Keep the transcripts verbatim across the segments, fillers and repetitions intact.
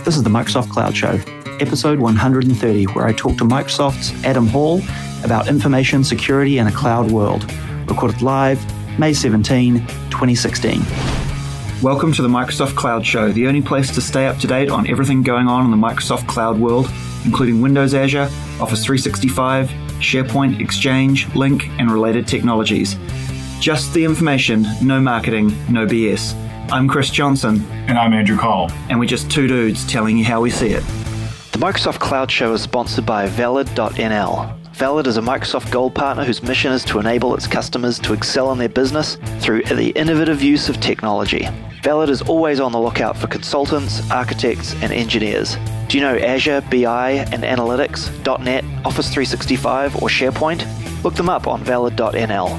This is the Microsoft Cloud Show, episode one hundred thirty, where I talk to Microsoft's Adam Hall about information security in a cloud world. Recorded live, May seventeenth, twenty sixteen. Welcome to the Microsoft Cloud Show, the only place to stay up to date on everything going on in the Microsoft Cloud world, including Windows Azure, Office three sixty-five, SharePoint, Exchange, Lync, and related technologies. Just the information, no marketing, no B S. I'm Chris Johnson. And I'm Andrew Cole. And we're just two dudes telling you how we see it. The Microsoft Cloud Show is sponsored by Valid dot N L. Valid is a Microsoft Gold partner whose mission is to enable its customers to excel in their business through the innovative use of technology. Valid is always on the lookout for consultants, architects, and engineers. Do you know Azure, B I, and Analytics, .NET, Office three sixty-five, or SharePoint? Look them up on Valid dot N L.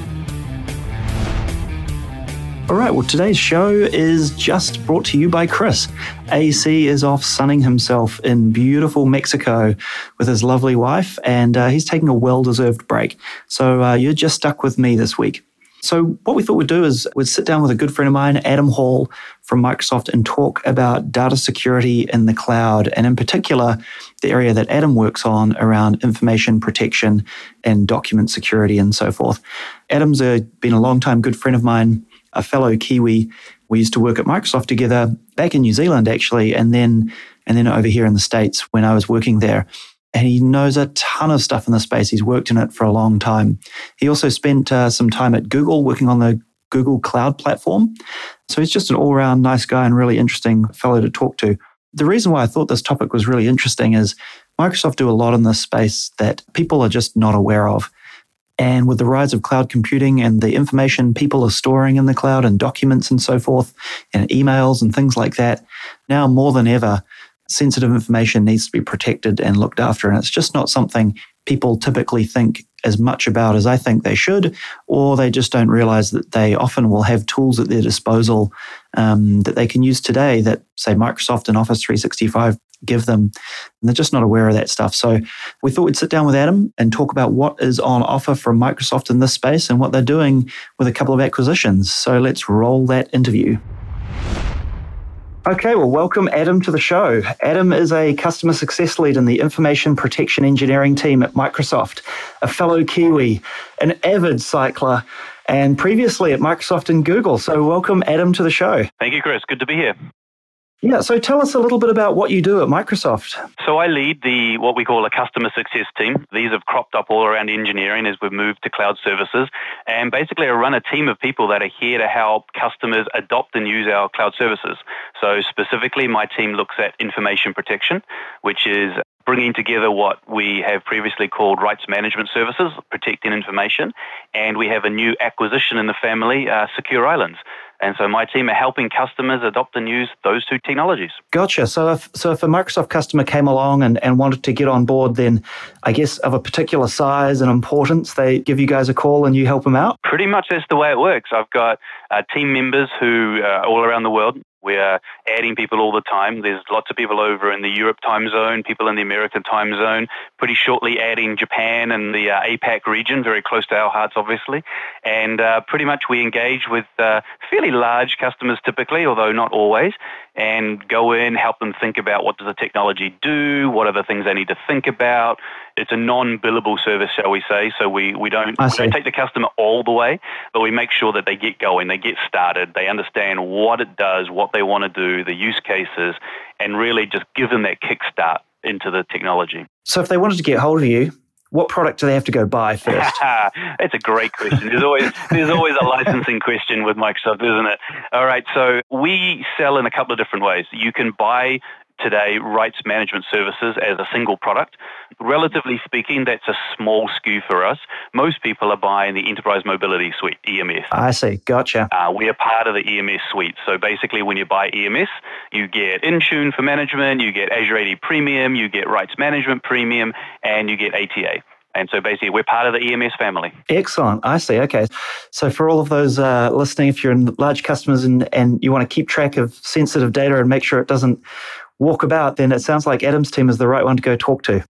All right, well, today's show is just brought to you by Chris. A C is off sunning himself in beautiful Mexico with his lovely wife, and uh, he's taking a well-deserved break. So uh, you're just stuck with me this week. So what we thought we'd do is we'd sit down with a good friend of mine, Adam Hall from Microsoft, and talk about data security in the cloud, and in particular, the area that Adam works on around information protection and document security and so forth. Adam's a, been a long-time good friend of mine, a fellow Kiwi. We used to work at Microsoft together back in New Zealand, actually, and then and then over here in the States when I was working there. And he knows a ton of stuff in the space. He's worked in it for a long time. He also spent uh, some time at Google working on the Google Cloud Platform. So he's just an all-around nice guy and really interesting fellow to talk to. The reason why I thought this topic was really interesting is Microsoft do a lot in this space that people are just not aware of. And with the rise of cloud computing and the information people are storing in the cloud and documents and so forth, and emails and things like that, now more than ever, sensitive information needs to be protected and looked after. And it's just not something people typically think as much about as I think they should, or they just don't realize that they often will have tools at their disposal um, that they can use today that, say, Microsoft and Office three sixty-five give them. And they're just not aware of that stuff. So we thought we'd sit down with Adam and talk about what is on offer from Microsoft in this space and what they're doing with a couple of acquisitions. So let's roll that interview. Okay, well, welcome Adam to the show. Adam is a customer success lead in the information protection engineering team at Microsoft, a fellow Kiwi, an avid cycler, and previously at Microsoft and Google. So welcome Adam to the show. Thank you, Chris. Good to be here. Yeah, so tell us a little bit about what you do at Microsoft. So I lead the what we call a customer success team. These have cropped up all around engineering as we've moved to cloud services. And basically I run a team of people that are here to help customers adopt and use our cloud services. So specifically my team looks at information protection, which is bringing together what we have previously called rights management services, protecting information. And we have a new acquisition in the family, uh, Secure Islands. And so my team are helping customers adopt and use those two technologies. Gotcha. So if so if a Microsoft customer came along and, and wanted to get on board, then I guess of a particular size and importance, they give you guys a call and you help them out? Pretty much that's the way it works. I've got uh, team members who are all around the world. We are adding people all the time. There's lots of people over in the Europe time zone, people in the American time zone, pretty shortly adding Japan and the uh, APAC region, very close to our hearts, obviously. And uh, pretty much we engage with uh, fairly large customers typically, although not always, and go in, help them think about what does the technology do, what are the things they need to think about. It's a non-billable service, shall we say, so we, we, don't, we don't take the customer all the way, but we make sure that they get going, they get started, they understand what it does, what they want to do, the use cases, and really just give them that kickstart into the technology. So if they wanted to get hold of you, what product do they have to go buy first? That's a great question. There's always there's always a licensing question with Microsoft, isn't it? All right, so we sell in a couple of different ways. You can buy today rights management services as a single product. Relatively speaking, that's a small S K U for us. Most people are buying the Enterprise Mobility Suite, E M S. I see. Gotcha. Uh, we are part of the E M S suite. So basically, when you buy E M S, you get Intune for management, you get Azure A D Premium, you get Rights Management Premium, and you get A T A. And so basically, we're part of the E M S family. Excellent. I see. Okay. So for all of those uh, listening, if you're in large customers and, and you want to keep track of sensitive data and make sure it doesn't walk about, then it sounds like Adam's team is the right one to go talk to.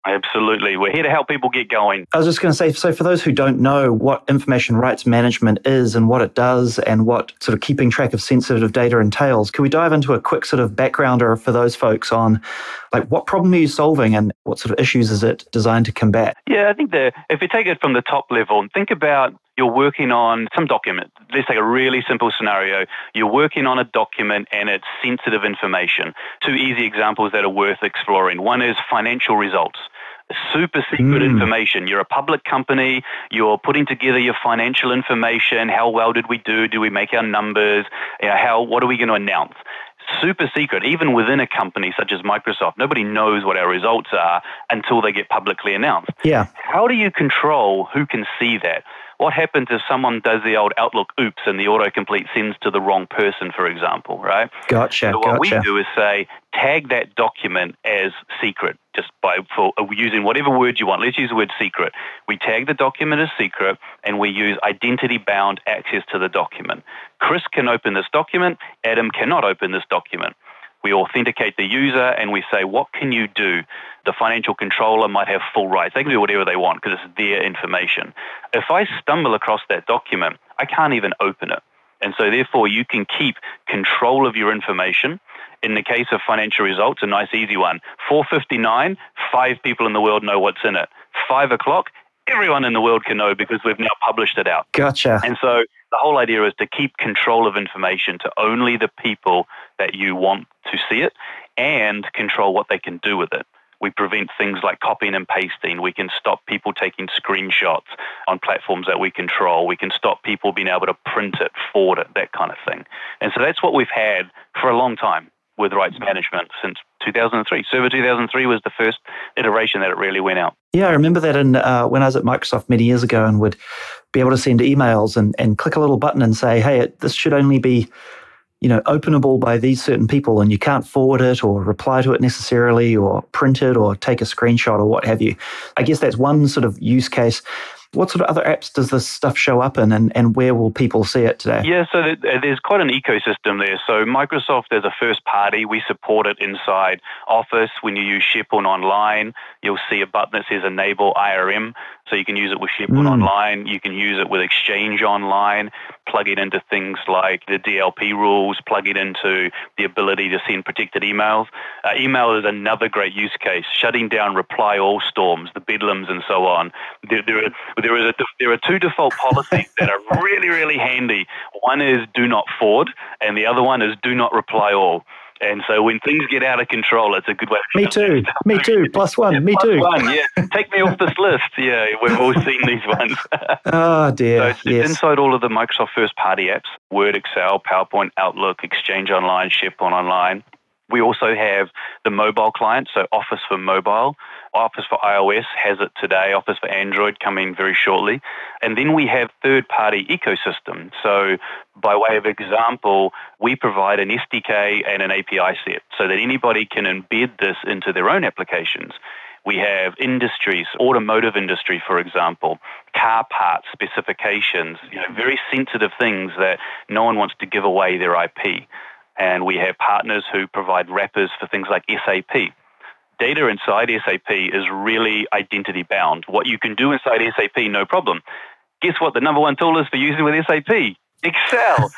Absolutely. We're here to help people get going. I was just going to say, so for those who don't know what information rights management is and what it does and what sort of keeping track of sensitive data entails, can we dive into a quick sort of backgrounder for those folks on like what problem are you solving and what sort of issues is it designed to combat? Yeah, I think that if you take it from the top level and think about you're working on some document. Let's take a really simple scenario. You're working on a document and it's sensitive information. Two easy examples that are worth exploring. One is financial results. Super secret mm. information. You're a public company. You're putting together your financial information. How well did we do? Do we make our numbers? You know, how? What are we going to announce? Super secret. Even within a company such as Microsoft, nobody knows what our results are until they get publicly announced. Yeah. How do you control who can see that? What happens if someone does the old Outlook oops and the autocomplete sends to the wrong person, for example, right? Gotcha, so what gotcha. we do is say, tag that document as secret, just by for using whatever word you want. Let's use the word secret. We tag the document as secret, and we use identity-bound access to the document. Chris can open this document. Adam cannot open this document. We authenticate the user and we say, what can you do? The financial controller might have full rights. They can do whatever they want because it's their information. If I stumble across that document, I can't even open it. And so therefore, you can keep control of your information. In the case of financial results, a nice easy one. four fifty-nine, five people in the world know what's in it. five o'clock, everyone in the world can know because we've now published it out. Gotcha. And so the whole idea is to keep control of information to only the people that you want to see it and control what they can do with it. We prevent things like copying and pasting. We can stop people taking screenshots on platforms that we control. We can stop people being able to print it, forward it, that kind of thing. And so that's what we've had for a long time with rights management since two thousand three. Server two thousand three was the first iteration that it really went out. Yeah, I remember that in, uh, when I was at Microsoft many years ago and would be able to send emails and, and click a little button and say, hey, it, this should only be you know, openable by these certain people and you can't forward it or reply to it necessarily or print it or take a screenshot or what have you. I guess that's one sort of use case. What sort of other apps does this stuff show up in and, and where will people see it today? Yeah, so there's quite an ecosystem there. So Microsoft as a first party, we support it inside Office. When you use SharePoint Online, you'll see a button that says Enable I R M. So you can use it with SharePoint mm. Online. You can use it with Exchange Online, plug it into things like the D L P rules, plug it into the ability to send protected emails. Uh, email is another great use case, shutting down reply all storms, the bedlams and so on. There, there, are, there, is a, there are two default policies that are really, really handy. One is do not forward, and the other one is do not reply all. And so when things get out of control, it's a good way to... Me too. Me too. Plus one. Yeah, me plus too. one, yeah. Take me off this list. Yeah, we've all seen these ones. Oh, dear. So it's, yes. it's inside all of the Microsoft first-party apps, Word, Excel, PowerPoint, Outlook, Exchange Online, SharePoint Online. We also have the mobile client, so Office for mobile. Office for iOS has it today, Office for Android coming very shortly. And then we have third-party ecosystem. So by way of example, we provide an S D K and an A P I set so that anybody can embed this into their own applications. We have industries, automotive industry, for example, car parts specifications, you know, very sensitive things that no one wants to give away their I P. And we have partners who provide wrappers for things like S A P. Data inside S A P is really identity bound. What you can do inside S A P, no problem. Guess what the number one tool is for using with S A P? Excel.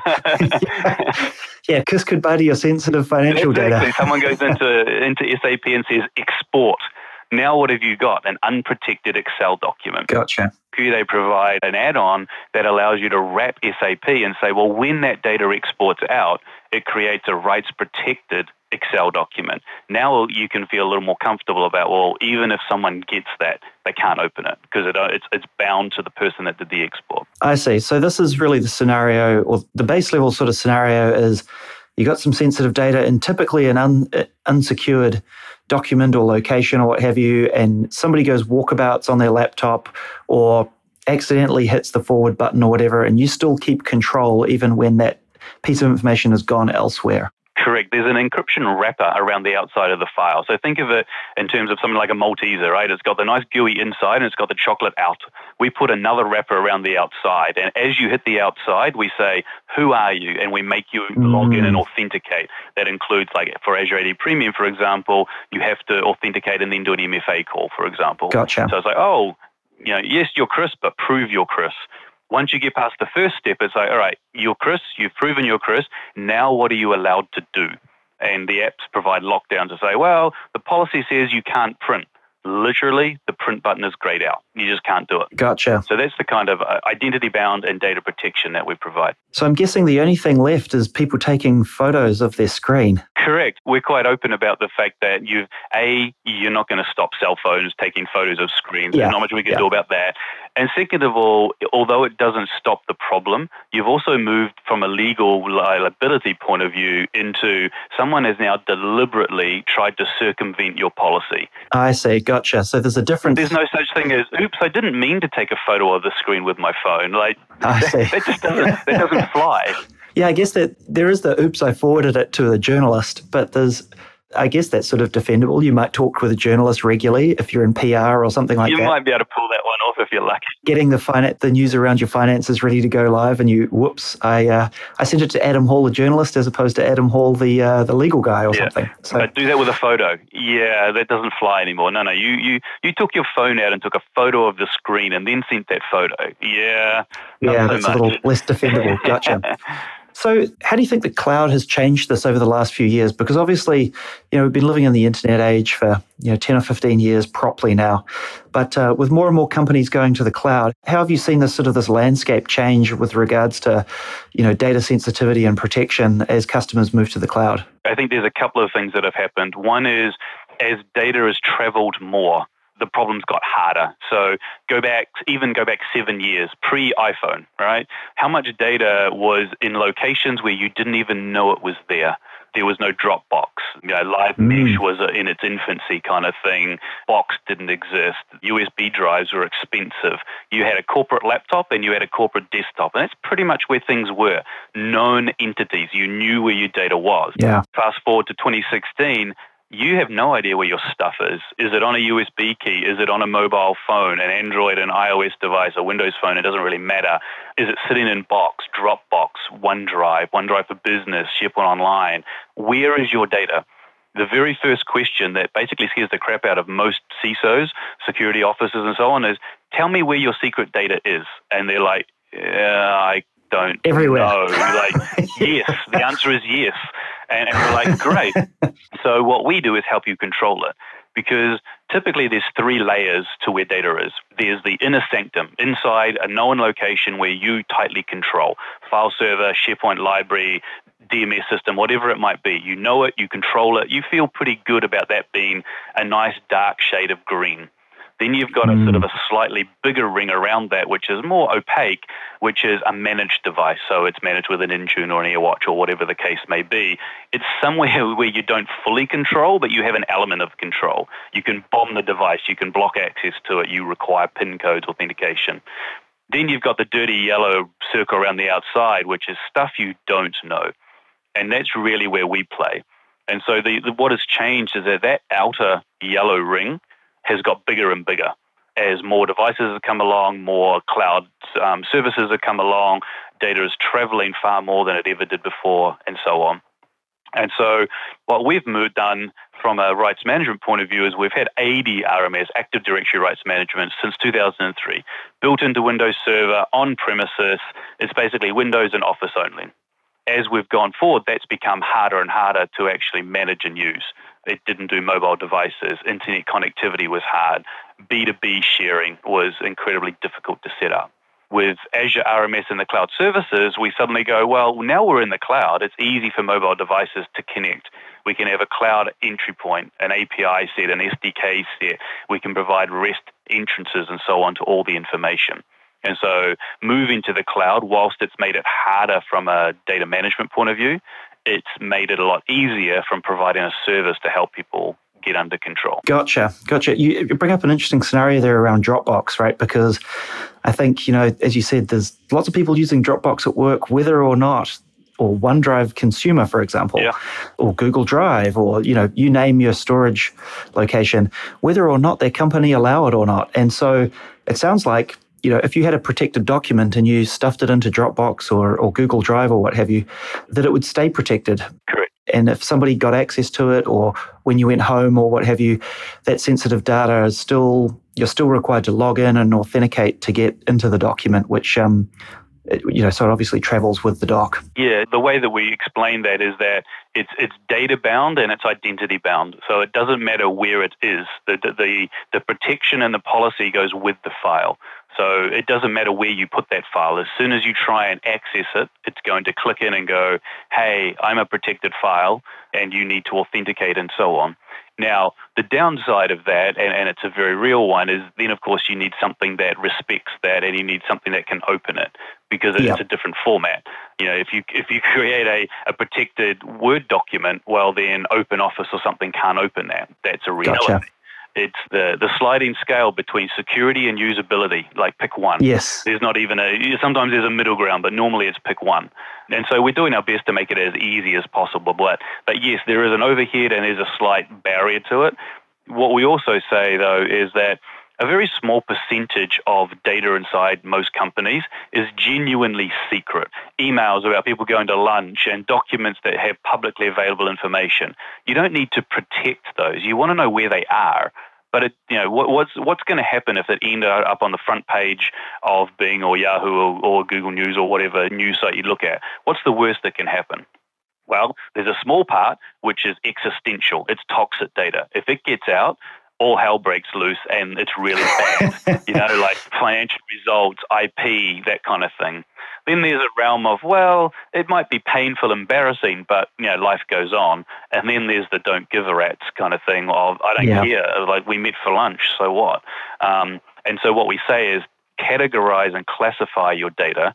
Yeah, because goodbye to your sensitive financial exactly. data. Someone goes into, into S A P and says export. Now what have you got? An unprotected Excel document. Gotcha. They provide an add-on that allows you to wrap S A P and say, well, when that data exports out, it creates a rights-protected Excel document. Now you can feel a little more comfortable about, well, even if someone gets that, they can't open it because it, it's, it's bound to the person that did the export. I see. So this is really the scenario, or the base level sort of scenario is you got some sensitive data in typically an un, unsecured document or location or what have you, and somebody goes walkabouts on their laptop or accidentally hits the forward button or whatever, and you still keep control even when that piece of information has gone elsewhere. Correct. There's an encryption wrapper around the outside of the file. So think of it in terms of something like a Malteser, right? It's got the nice gooey inside and it's got the chocolate out. We put another wrapper around the outside. And as you hit the outside, we say, who are you? And we make you mm. log in and authenticate. That includes, like for Azure A D Premium, for example, you have to authenticate and then do an M F A call, for example. Gotcha. So it's like, oh, you know, yes, you're Chris, but prove you're Chris. Once you get past the first step, it's like, all right, you're Chris, you've proven you're Chris, now what are you allowed to do? And the apps provide lockdown to say, well, the policy says you can't print. Literally, the print button is grayed out. You just can't do it. Gotcha. So that's the kind of uh, identity-bound and data protection that we provide. So I'm guessing the only thing left is people taking photos of their screen. Correct. We're quite open about the fact that you've, A, you're not going to stop cell phones taking photos of screens. Yeah. There's not much we can yeah. do about that. And second of all, although it doesn't stop the problem, you've also moved from a legal liability point of view into someone has now deliberately tried to circumvent your policy. I see. Gotcha. So there's a difference. There's no such thing as, oops, I didn't mean to take a photo of the screen with my phone. Like, I see. That, that just doesn't, that doesn't fly. Yeah, I guess that there is the oops, I forwarded it to a journalist, but there's, I guess that's sort of defendable. You might talk with a journalist regularly if you're in P R or something like you that. You might be able to pull that one off if you're lucky. Getting the finan- the news around your finances ready to go live, and you, whoops, I uh, I sent it to Adam Hall, the journalist, as opposed to Adam Hall, the uh, the legal guy or yeah. something. So uh, do that with a photo. Yeah, that doesn't fly anymore. No, no, you, you, you took your phone out and took a photo of the screen and then sent that photo. Yeah, yeah, so that's much. a little less defendable. Gotcha. So how do you think the cloud has changed this over the last few years? Because obviously, you know, we've been living in the internet age for, you know, ten or fifteen years properly now. But uh, with more and more companies going to the cloud, how have you seen this sort of this landscape change with regards to, you know, data sensitivity and protection as customers move to the cloud? I think there's a couple of things that have happened. One is as data has traveled more, the problems got harder. So go back, even go back seven years, pre-iPhone, right? How much data was in locations where you didn't even know it was there? There was no Dropbox. You know, Live mm. Mesh was in its infancy kind of thing. Box didn't exist. U S B drives were expensive. You had a corporate laptop and you had a corporate desktop. And that's pretty much where things were. Known entities. You knew where your data was. Yeah. Fast forward to twenty sixteen, you have no idea where your stuff is. Is it on a U S B key? Is it on a mobile phone, an Android, an iOS device, a Windows phone? It doesn't really matter. Is it sitting in Box, Dropbox, OneDrive, OneDrive for Business, SharePoint Online? Where is your data? The very first question that basically scares the crap out of most C I S Os, security officers and so on is, tell me where your secret data is. And they're like, yeah, I don't Everywhere. know. Like, yes, the answer is yes. And, and we're like, great. So what we do is help you control it, because typically there's three layers to where data is. There's the inner sanctum, inside a known location where you tightly control. File server, SharePoint library, D M S system, whatever it might be. You know it, you control it. You feel pretty good about that being a nice dark shade of green. Then you've got a sort of a slightly bigger ring around that, which is more opaque, which is a managed device. So it's managed with an Intune or an AirWatch or whatever the case may be. It's somewhere where you don't fully control, but you have an element of control. You can bomb the device. You can block access to it. You require PIN codes, authentication. Then you've got the dirty yellow circle around the outside, which is stuff you don't know. And that's really where we play. And so the, the what has changed is that that outer yellow ring has got bigger and bigger as more devices have come along, more cloud um, services have come along, data is traveling far more than it ever did before, and so on. And so what we've moved, done from a rights management point of view is we've had A D R M S, Active Directory Rights Management, since two thousand three. Built into Windows Server, on premises, it's basically Windows and Office only. As we've gone forward, that's become harder and harder to actually manage and use. It didn't do mobile devices. Internet connectivity was hard. B two B sharing was incredibly difficult to set up. With Azure R M S and the cloud services, we suddenly go, well, now we're in the cloud. It's easy for mobile devices to connect. We can have a cloud entry point, an A P I set, an S D K set. We can provide REST entrances and so on to all the information. And so moving to the cloud, whilst it's made it harder from a data management point of view, it's made it a lot easier from providing a service to help people get under control. Gotcha. Gotcha. You, you bring up an interesting scenario there around Dropbox, right? Because I think, you know, as you said, there's lots of people using Dropbox at work, whether or not or OneDrive Consumer, for example, yeah. or Google Drive, or, you know, you name your storage location, whether or not their company allow it or not. And so it sounds like, you know, if you had a protected document and you stuffed it into Dropbox or, or Google Drive or what have you, that it would stay protected. Correct. And if somebody got access to it, or when you went home or what have you, that sensitive data is still, you're still required to log in and authenticate to get into the document, which, um, it, you know, so it obviously travels with the doc. Yeah, the way that we explain that is that it's it's data bound and it's identity bound. So it doesn't matter where it is. The the the, the protection and the policy goes with the file. So it doesn't matter where you put that file. As soon as you try and access it, it's going to click in and go, hey, I'm a protected file and you need to authenticate and so on. Now, the downside of that, and, and it's a very real one, is then, of course, you need something that respects that and you need something that can open it because it's yep. a different format. You know, if you if you create a, a protected Word document, well, then OpenOffice or something can't open that. That's a reality. Gotcha. It's the, the sliding scale between security and usability, like pick one. Yes. There's not even a, sometimes there's a middle ground, but normally it's pick one. And so we're doing our best to make it as easy as possible. But, but yes, there is an overhead and there's a slight barrier to it. What we also say, though, is that a very small percentage of data inside most companies is genuinely secret. Emails about people going to lunch and documents that have publicly available information. You don't need to protect those. You want to know where they are. But it, you know, what, what's what's going to happen if it ended up on the front page of Bing or Yahoo or, or Google News or whatever news site you look at? What's the worst that can happen? Well, there's a small part which is existential. It's toxic data. If it gets out, all hell breaks loose and it's really bad, you know, like financial results, I P, that kind of thing. Then there's a realm of, well, it might be painful, embarrassing, but, you know, life goes on. And then there's the don't give a rat's kind of thing of, I don't yeah. care, like we met for lunch, so what? Um, and so what we say is categorize and classify your data,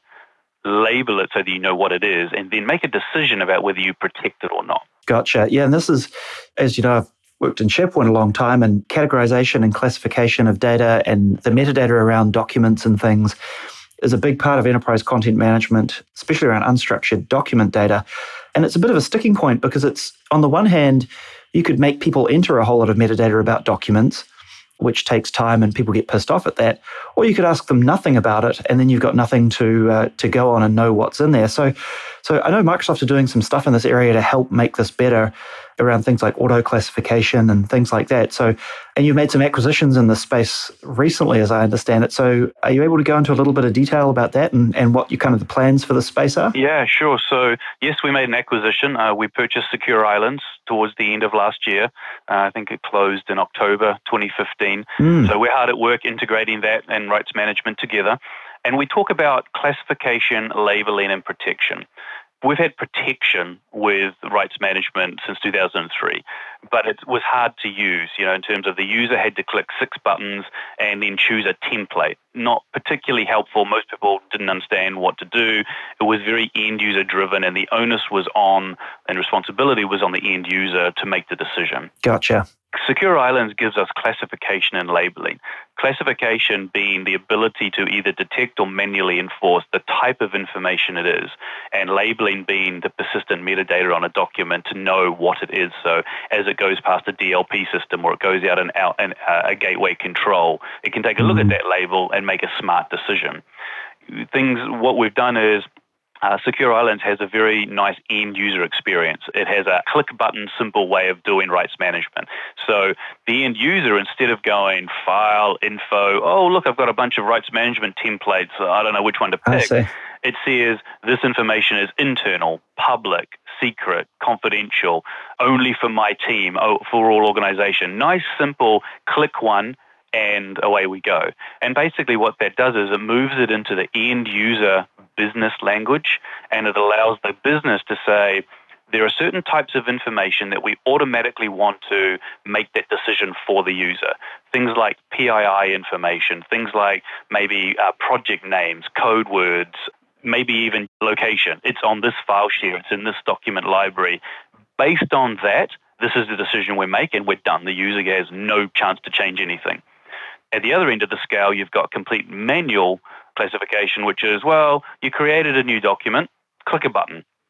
label it so that you know what it is, and then make a decision about whether you protect it or not. Gotcha. Yeah, and this is, as you know, I've worked in SharePoint a long time, and categorization and classification of data and the metadata around documents and things is a big part of enterprise content management, especially around unstructured document data. And it's a bit of a sticking point because it's, on the one hand, you could make people enter a whole lot of metadata about documents, which takes time and people get pissed off at that. Or you could ask them nothing about it and then you've got nothing to uh, to go on and know what's in there. So, so I know Microsoft are doing some stuff in this area to help make this better around things like auto classification and things like that. So, and you've made some acquisitions in this space recently, as I understand it. So are you able to go into a little bit of detail about that and, and what you kind of the plans for the space are? Yeah, sure. So yes, we made an acquisition. Uh, we purchased Secure Islands towards the end of last year. Uh, I think it closed in October twenty fifteen. Mm. So we're hard at work integrating that and rights management together. And we talk about classification, labeling, and protection. We've had protection with rights management since two thousand three, but it was hard to use, you know, in terms of the user had to click six buttons and then choose a template. Not particularly helpful. Most people didn't understand what to do. It was very end-user driven, and the onus was on, and responsibility was on the end user to make the decision. Gotcha. Secure Islands gives us classification and labeling. Classification being the ability to either detect or manually enforce the type of information it is, and labeling being the persistent metadata on a document to know what it is. So as it goes past a D L P system or it goes out and out and uh, a gateway control, it can take a look mm-hmm. at that label and make a smart decision. Things, what we've done is Uh, Secure Islands has a very nice end-user experience. It has a click-button, simple way of doing rights management. So the end user, instead of going file, info, oh, look, I've got a bunch of rights management templates, I don't know which one to pick. It says this information is internal, public, secret, confidential, only for my team, for all organization. Nice, simple, click one, and away we go. And basically what that does is it moves it into the end user business language, and it allows the business to say, there are certain types of information that we automatically want to make that decision for the user. Things like P I I information, things like maybe uh, project names, code words, maybe even location. It's on this file share, it's in this document library. Based on that, this is the decision we're making, we're done. The user has no chance to change anything. At the other end of the scale, you've got complete manual classification, which is, well, you created a new document, click a button.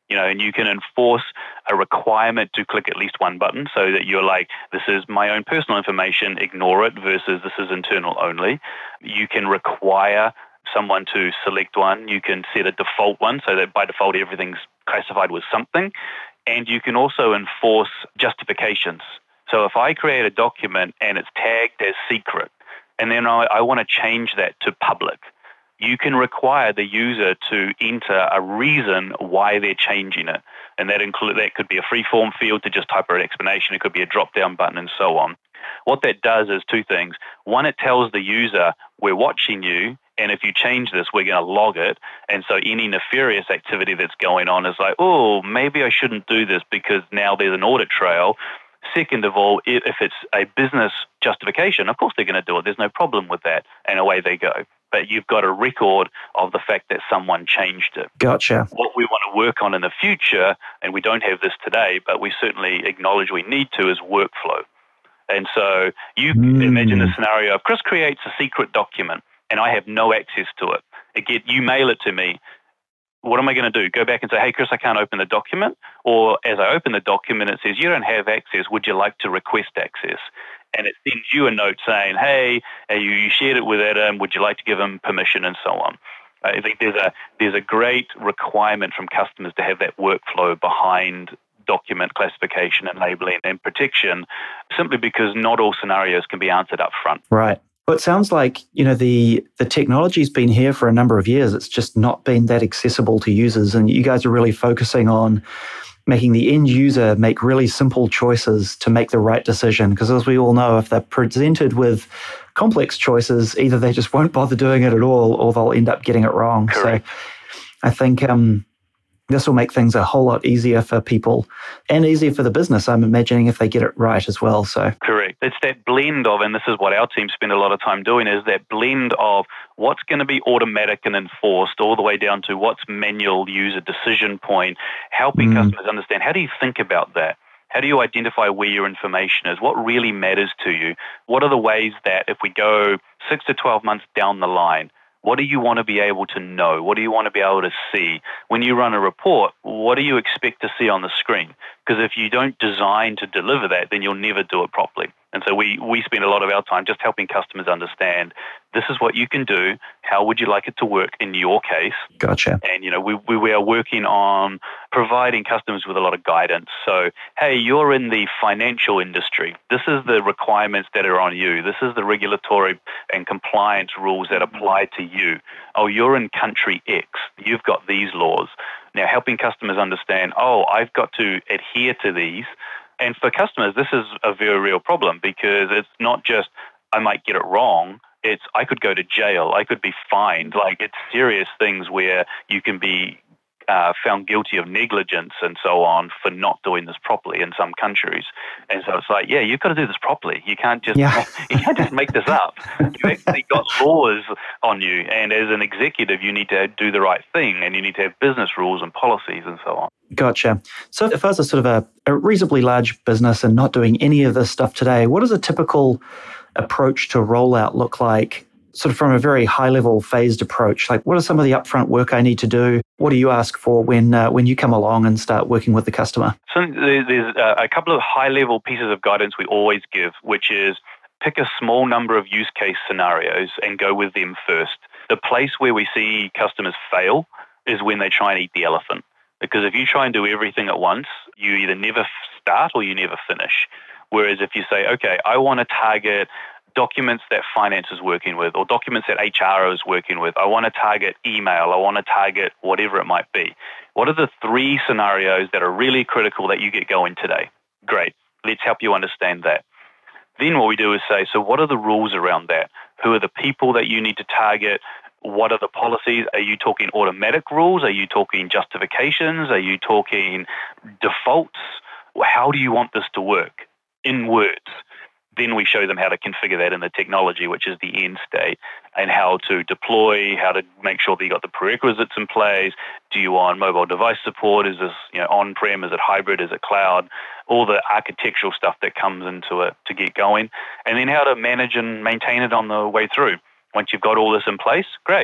You know, and you can enforce a requirement to click at least one button so that you're like, this is my own personal information, ignore it, versus this is internal only. You can require someone to select one. You can set a default one so that by default everything's classified with something. And you can also enforce justifications. So if I create a document and it's tagged as secret, and then I, I want to change that to public, you can require the user to enter a reason why they're changing it. And that include that could be a free-form field to just type an explanation. It could be a drop-down button and so on. What that does is two things. One, it tells the user, we're watching you, and if you change this, we're going to log it. And so any nefarious activity that's going on is like, oh, maybe I shouldn't do this because now there's an audit trail. Second of all, if it's a business justification, of course they're going to do it. There's no problem with that, and away they go. But you've got a record of the fact that someone changed it. Gotcha. What we want to work on in the future, and we don't have this today, but we certainly acknowledge we need to, is workflow. And so you mm. imagine the scenario of Chris creates a secret document, and I have no access to it. Again, you mail it to me. What am I going to do? Go back and say, hey, Chris, I can't open the document? Or as I open the document, it says, you don't have access. Would you like to request access? And it sends you a note saying, hey, you, you shared it with Adam. Would you like to give him permission and so on? I think there's a there's a great requirement from customers to have that workflow behind document classification and labeling and protection, simply because not all scenarios can be answered up front. Right. Well, it sounds like, you know, the, the technology's been here for a number of years. It's just not been that accessible to users. And you guys are really focusing on making the end user make really simple choices to make the right decision. Because as we all know, if they're presented with complex choices, either they just won't bother doing it at all, or they'll end up getting it wrong. Correct. So I think um, this will make things a whole lot easier for people and easier for the business, I'm imagining, if they get it right as well. So correct. It's that blend of, and this is what our team spend a lot of time doing, is that blend of what's going to be automatic and enforced all the way down to what's manual user decision point, helping mm. customers understand, how do you think about that? How do you identify where your information is? What really matters to you? What are the ways that if we go six to twelve months down the line, what do you want to be able to know? What do you want to be able to see? When you run a report, what do you expect to see on the screen? Because if you don't design to deliver that, then you'll never do it properly. And so we, we spend a lot of our time just helping customers understand, this is what you can do. How would you like it to work in your case? Gotcha. And, you know, we, we, we are working on providing customers with a lot of guidance. So, hey, you're in the financial industry. This is the requirements that are on you. This is the regulatory and compliance rules that apply to you. Oh, you're in country X. You've got these laws. Now, helping customers understand, oh, I've got to adhere to these. And for customers, this is a very real problem, because it's not just, I might get it wrong. It's, I could go to jail. I could be fined. Like, it's serious things where you can be uh, found guilty of negligence and so on for not doing this properly in some countries. And so it's like, yeah, you've got to do this properly. You can't just yeah. you can't just make this up. You've actually got laws on you, and as an executive, you need to do the right thing, and you need to have business rules and policies and so on. Gotcha. So if I was a sort of a, a reasonably large business and not doing any of this stuff today, what does a typical approach to rollout look like, sort of from a very high-level phased approach? Like, what are some of the upfront work I need to do? What do you ask for when uh, when you come along and start working with the customer? So there's a couple of high-level pieces of guidance we always give, which is pick a small number of use case scenarios and go with them first. The place where we see customers fail is when they try and eat the elephant. Because if you try and do everything at once, you either never start or you never finish. Whereas if you say, okay, I want to target documents that finance is working with, or documents that H R is working with, I want to target email, I want to target whatever it might be. What are the three scenarios that are really critical that you get going today? Great, let's help you understand that. Then what we do is say, so what are the rules around that? Who are the people that you need to target? What are the policies? Are you talking automatic rules? Are you talking justifications? Are you talking defaults? How do you want this to work? In words. Then we show them how to configure that in the technology, which is the end state, and how to deploy, how to make sure that you got the prerequisites in place. Do you want mobile device support? Is this, you know, on-prem? Is it hybrid? Is it cloud? All the architectural stuff that comes into it to get going. And then how to manage and maintain it on the way through. Once you've got all this in place, great.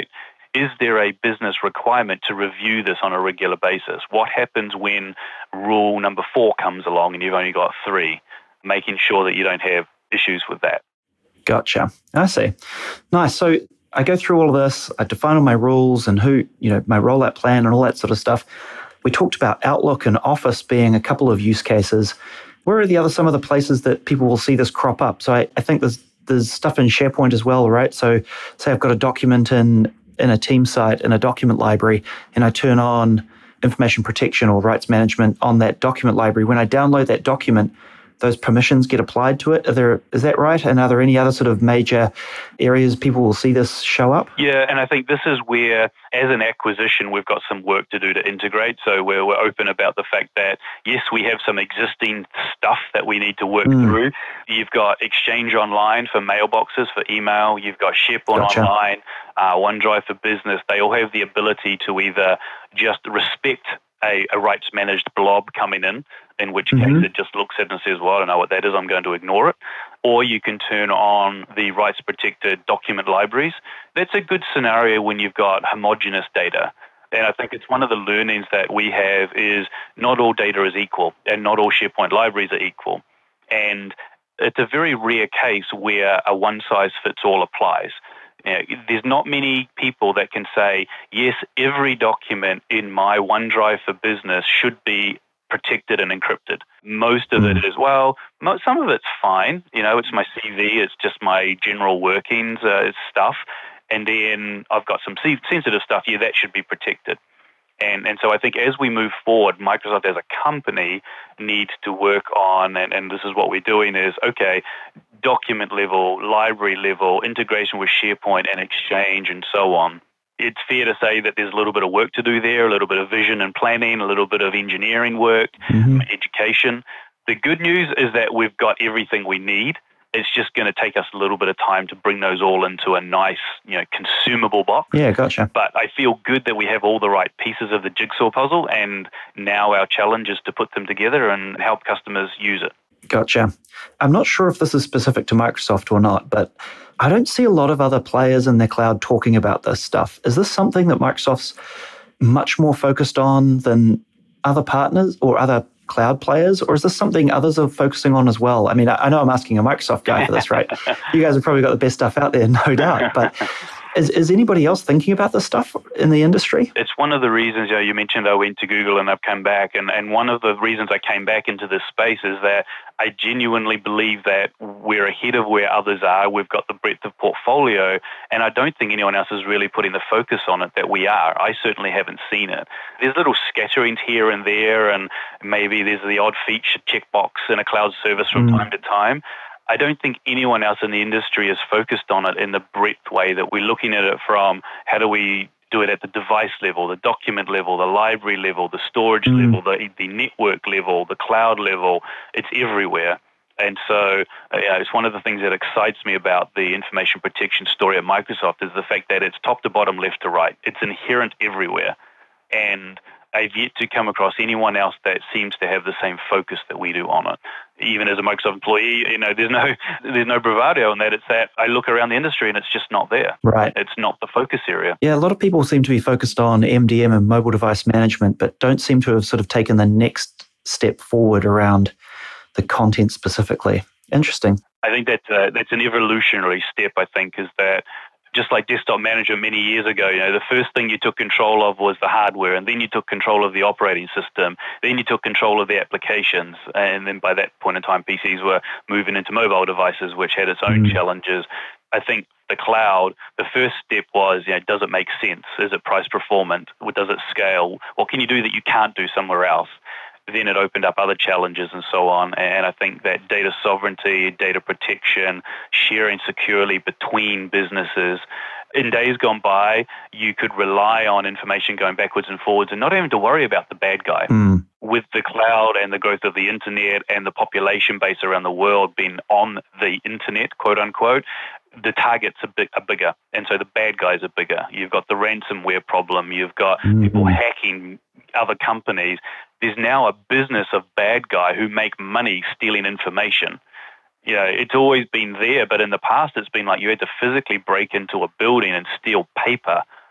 is there a business requirement to review this on a regular basis? What happens when rule number four comes along and you've only got three? Making sure that you don't have issues with that. Gotcha. I see. Nice. So I go through all of this, I define all my rules and who, you know, my rollout plan and all that sort of stuff. We talked about Outlook and Office being a couple of use cases. Where are the other, some of the places that people will see this crop up? So I, I think there's there's stuff in SharePoint as well, right? So say I've got a document in, in a team site, in a document library, and I turn on information protection or rights management on that document library. When I download that document, those permissions get applied to it. Are there, is that right? And are there any other sort of major areas people will see this show up? Yeah, and I think this is where, as an acquisition, we've got some work to do to integrate. So we're, we're open about the fact that, yes, we have some existing stuff that we need to work mm. through. You've got Exchange Online for mailboxes, for email. You've got SharePoint gotcha. Online, uh, OneDrive for Business. They all have the ability to either just respect a, a rights-managed blob coming in, in which mm-hmm. case it just looks at it and says, well, I don't know what that is, I'm going to ignore it. Or you can turn on the rights-protected document libraries. That's a good scenario when you've got homogeneous data. And I think it's one of the learnings that we have is not all data is equal and not all SharePoint libraries are equal. And it's a very rare case where a one-size-fits-all applies. You know, there's not many people that can say, yes, every document in my OneDrive for Business should be protected and encrypted. Most of it is, well, some of it's fine. You know, it's my C V, it's just my general workings uh, stuff. And then I've got some sensitive stuff, yeah, that should be protected. And and so I think as we move forward, Microsoft as a company needs to work on, and, and this is what we're doing is, okay, document level, library level, integration with SharePoint and Exchange and so on. It's fair to say that there's a little bit of work to do there, a little bit of vision and planning, a little bit of engineering work, mm-hmm. education. The good news is that we've got everything we need. It's just going to take us a little bit of time to bring those all into a nice, you know, consumable box. Yeah, gotcha. But I feel good that we have all the right pieces of the jigsaw puzzle, and now our challenge is to put them together and help customers use it. Gotcha. I'm not sure if this is specific to Microsoft or not, but I don't see a lot of other players in their cloud talking about this stuff. Is this something that Microsoft's much more focused on than other partners or other cloud players, or is this something others are focusing on as well? I mean, I know I'm asking a Microsoft guy for this, right? You guys have probably got the best stuff out there, no doubt, but is, is anybody else thinking about this stuff in the industry? It's one of the reasons, you know, you mentioned I went to Google and I've come back, and, and one of the reasons I came back into this space is that I genuinely believe that we're ahead of where others are. We've got the breadth of portfolio, and I don't think anyone else is really putting the focus on it that we are. I certainly haven't seen it. There's little scatterings here and there, and maybe there's the odd feature checkbox in a cloud service from mm. time to time. I don't think anyone else in the industry is focused on it in the breadth way that we're looking at it from. How do we do it at the device level, the document level, the library level, the storage mm. level, the, the network level, the cloud level? It's everywhere. And so uh, it's one of the things that excites me about the information protection story at Microsoft is the fact that it's top to bottom, left to right. It's inherent everywhere. And I've yet to come across anyone else that seems to have the same focus that we do on it. Even as a Microsoft employee, you know, there's no there's no bravado in that. It's that I look around the industry and it's just not there. Right. It's not the focus area. Yeah, a lot of people seem to be focused on M D M and mobile device management, but don't seem to have sort of taken the next step forward around the content specifically. Interesting. I think that uh, that's an evolutionary step, I think, is that just like desktop management many years ago, you know, the first thing you took control of was the hardware, and then you took control of the operating system, then you took control of the applications, and then by that point in time, P Cs were moving into mobile devices, which had its own mm. challenges. I think the cloud, the first step was, you know, does it make sense? Is it price performant? Does it scale? What can you do that you can't do somewhere else? Then it opened up other challenges and so on. And I think that data sovereignty, data protection, sharing securely between businesses. In days gone by, you could rely on information going backwards and forwards and not having to worry about the bad guy. Mm. With the cloud and the growth of the internet and the population base around the world being on the internet, quote unquote, the targets are, big, are bigger. And so the bad guys are bigger. You've got the ransomware problem. You've got mm-hmm. people hacking other companies. There's now a business of bad guy who make money stealing information. You know, it's always been there, but in the past it's been like you had to physically break into a building and steal paper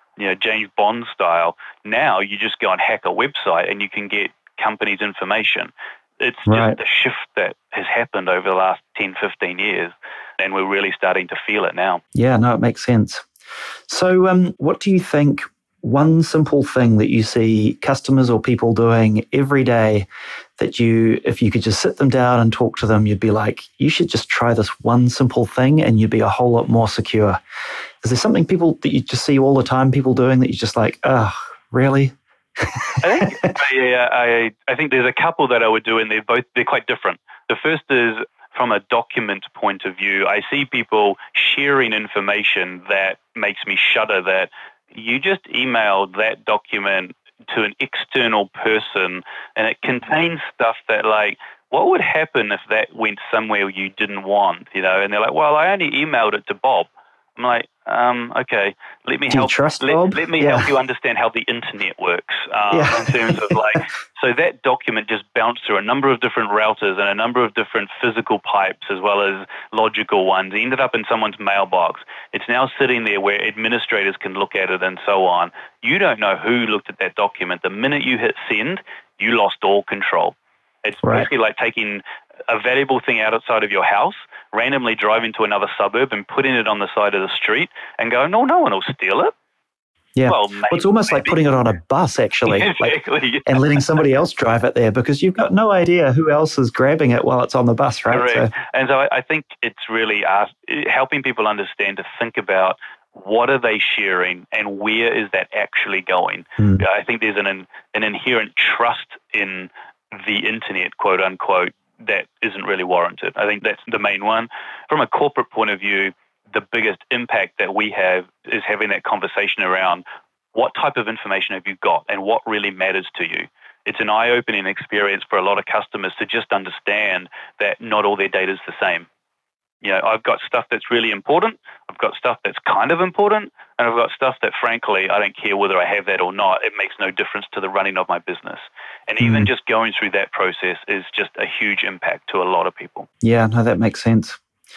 you know, James Bond style. Now you just go and hack a website and you can get companies' information. It's right. just the shift that has happened over the last ten, fifteen years, and we're really starting to feel it now. Yeah, no, it makes sense. So um, what do you think one simple thing that you see customers or people doing every day that you, if you could just sit them down and talk to them, you'd be like, you should just try this one simple thing and you'd be a whole lot more secure? Is there something people that you just see all the time, people doing that you're just like, oh, really? I think, yeah, I, I think there's a couple that I would do, and they're both, they're quite different. The first is from a document point of view. I see people sharing information that makes me shudder, that you just emailed that document to an external person and it contains stuff that, like, what would happen if that went somewhere you didn't want, you know? And they're like, well, I only emailed it to Bob. I'm like, um, okay, let me Do you help. trust let, Bob? let me yeah. help you understand how the internet works um, yeah. in terms of like. So that document just bounced through a number of different routers and a number of different physical pipes as well as logical ones. It ended up in someone's mailbox. It's now sitting there where administrators can look at it and so on. You don't know who looked at that document. The minute you hit send, you lost all control. It's right. basically like taking a valuable thing outside of your house, randomly driving to another suburb and putting it on the side of the street and going, no, no one will steal it. Yeah, well, maybe, well, it's almost maybe. like putting it on a bus, actually, exactly, like, yeah. and letting somebody else drive it there because you've got no idea who else is grabbing it while it's on the bus, right? Correct. So, and so I, I think it's really uh, helping people understand to think about what are they sharing and where is that actually going. hmm. I think there's an an inherent trust in the internet, quote unquote, that isn't really warranted. I think that's the main one. From a corporate point of view, the biggest impact that we have is having that conversation around what type of information have you got and what really matters to you. It's an eye-opening experience for a lot of customers to just understand that not all their data is the same. You know, I've got stuff that's really important, I've got stuff that's kind of important, and I've got stuff that, frankly, I don't care whether I have that or not. It makes no difference to the running of my business. And mm. even just going through that process is just a huge impact to a lot of people. Yeah, no, that makes sense.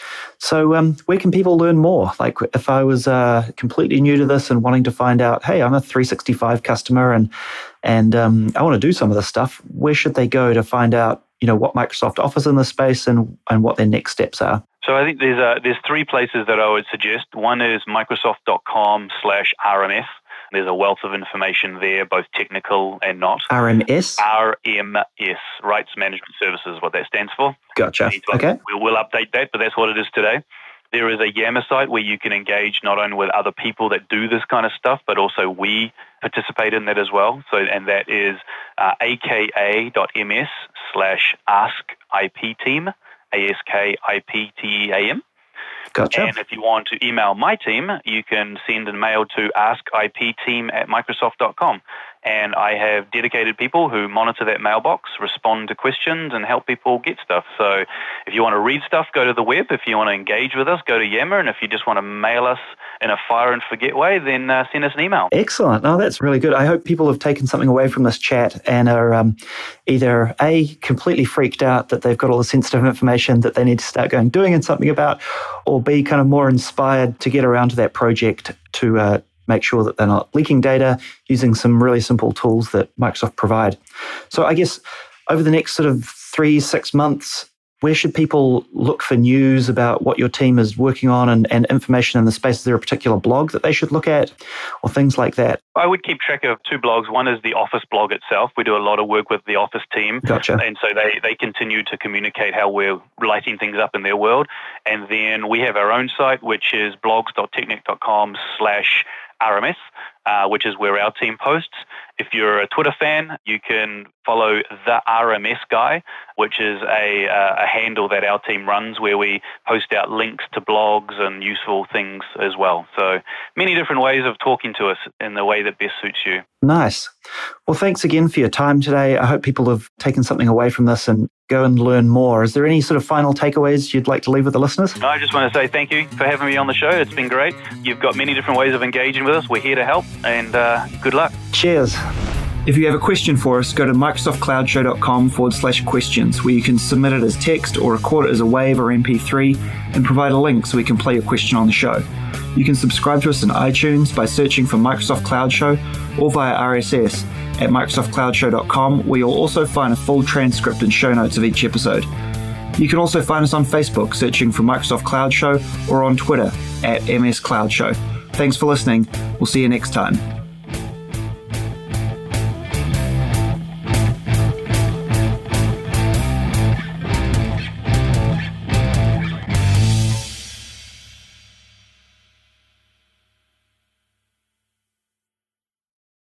So um, where can people learn more? Like if I was uh, completely new to this and wanting to find out, hey, I'm a three sixty-five customer and and um, I want to do some of this stuff, where should they go to find out, you know, what Microsoft offers in this space and, and what their next steps are? So I think there's uh, there's three places that I would suggest. One is Microsoft.com slash RMS. There's a wealth of information there, both technical and not. R M S? R M S, Rights Management Services, what that stands for. Gotcha. Okay. We'll, we'll update that, but that's what it is today. There is a Yammer site where you can engage not only with other people that do this kind of stuff, but also we participate in that as well. So, and that is uh, aka.ms slash askipteam, A S K I P T E A M. Gotcha. And if you want to email my team, you can send a mail to askipteam at microsoft dot com. And I have dedicated people who monitor that mailbox, respond to questions, and help people get stuff. So if you want to read stuff, go to the web. If you want to engage with us, go to Yammer. And if you just want to mail us in a fire and forget way, then uh, send us an email. Excellent. Oh, that's really good. I hope people have taken something away from this chat and are um, either A, completely freaked out that they've got all the sensitive information that they need to start going doing and something about, or B, kind of more inspired to get around to that project to uh, make sure that they're not leaking data using some really simple tools that Microsoft provide. So I guess over the next sort of three, six months, where should people look for news about what your team is working on and, and information in the space? Is there a particular blog that they should look at or things like that? I would keep track of two blogs. One is the Office blog itself. We do a lot of work with the Office team. Gotcha. And so they, they continue to communicate how we're lighting things up in their world. And then we have our own site, which is blogs.technic.com slash RMS, uh, which is where our team posts. If you're a Twitter fan, you can follow the R M S guy, which is a, uh, a handle that our team runs where we post out links to blogs and useful things as well. So many different ways of talking to us in the way that best suits you. Nice. Well, thanks again for your time today. I hope people have taken something away from this and go and learn more. Is there any sort of final takeaways you'd like to leave with the listeners? I just want to say thank you for having me on the show. It's been great. You've got many different ways of engaging with us. We're here to help, and uh, good luck. Cheers. If you have a question for us, go to microsoftcloudshow.com forward slash questions, where you can submit it as text or record it as a WAV or M P three and provide a link so we can play your question on the show. You can subscribe to us on iTunes by searching for Microsoft Cloud Show or via R S S at microsoft cloud show dot com, where you'll also find a full transcript and show notes of each episode. You can also find us on Facebook, searching for Microsoft Cloud Show, or on Twitter at M S Cloud Show. Thanks for listening. We'll see you next time.